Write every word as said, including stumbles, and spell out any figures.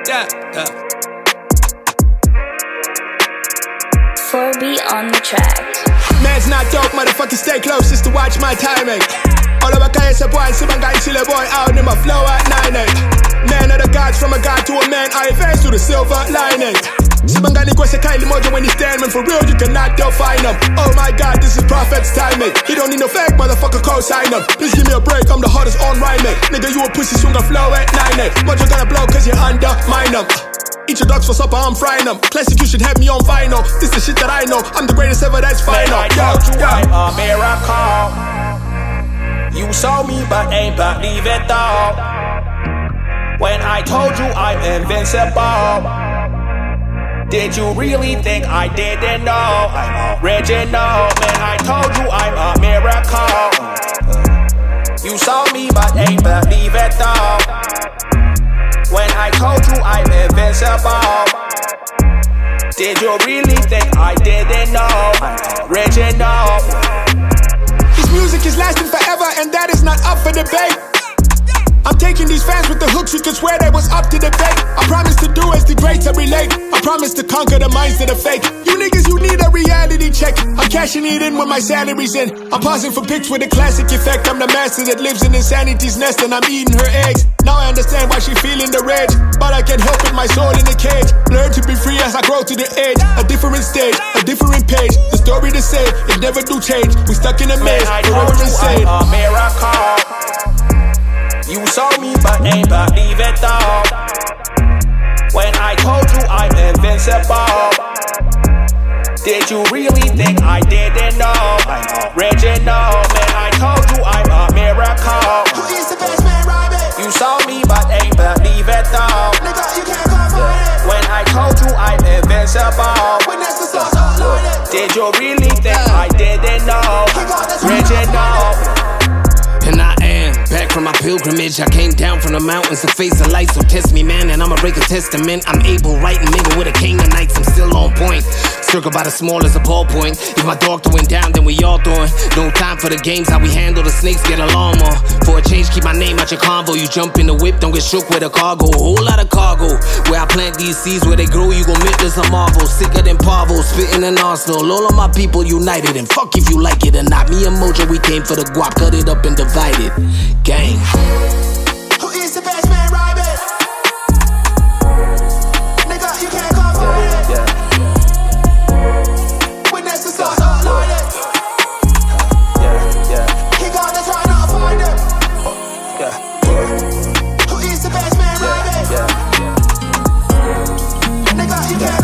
Yeah, yeah. four B on the track. Man's not dope, motherfucker, stay close just to watch my timing. All of my guys are boy, see my guy, chill a boy out in my flow at nine eight. Man of the gods, from a god to a man, I advance to the silver lining. Sibangani kwese Kylie Mojo when he's stand, man, for real, you cannot define him. Oh my god, this is prophet's timing. He don't need no fake, motherfucker, co-sign him. Please give me a break, I'm the hardest on rhyming. Nigga, you a pussy, swing a flow at nine eight. Mojo gonna blow cause you undermine him. Eat your dogs for supper, I'm frying them. Classic, you should have me on vinyl. This the shit that I know, I'm the greatest ever, that's final. Man, I told you I'm a miracle. You saw me but ain't believe it though. When I told you I'm invincible, did you really think I didn't know? I'm original. Man, I told you I'm a miracle. You saw me but ain't believe it though. When I told you I'm invincible, did you really think I didn't know? I'm original. This music is lasting forever and that is not up for debate. I'm taking these fans with the hooks, you could swear they was up to debate. I promise to do as the greats I relate. I promise to conquer the minds that are fake. You niggas, you need a reality check. I'm cashing it in when my salary's in. I'm pausing for pics with a classic effect. I'm the master that lives in insanity's nest and I'm eating her eggs. Now I understand why she feeling the rage, but I can't help it, my soul in the cage. Learn to be free as I grow to the edge. A different stage, a different page. The story the same, it never do change. We stuck in a maze, forever insane. I'm a miracle. You saw me but ain't believe it though. When I told you I'm invincible, did you really think I didn't know? I'm original. Man, I told you I'm a miracle. Who is the best man, Robin? You saw me but ain't believe it though. Nigga, you can't come for it. When I told you I'm invincible, When that's the sauce, unloaded. did you really think I didn't know? Original. And I am back from my pilgrimage. I came down from the mountains to face the light. So test me, man, and I'ma break a testament. I'm able, right, and mingle with a king of nights. I'm still on point. Circle by the small as a ballpoint. If my dog throwing down, then we all throwing. No time for the games, how we handle the snakes, get along more. For a change, keep my name out your convo. You jump in the whip, don't get shook with a cargo. A whole lot of cargo. Where I plant these seeds, where they grow, you gon' make this a marvel. Sicker than Pavo, spitting an arsenal. All of my people united, and fuck if you like it or not. Me and Mojo, we came for the guap, cut it up and divided. Gang. Who is the best man, Robin? Nigga, you can't come for it. When that's the sauce, unloaded. Yeah, yeah. He gonna try to find it. Yeah. Who is the best man, Robin? Yeah, yeah. Nigga, you can't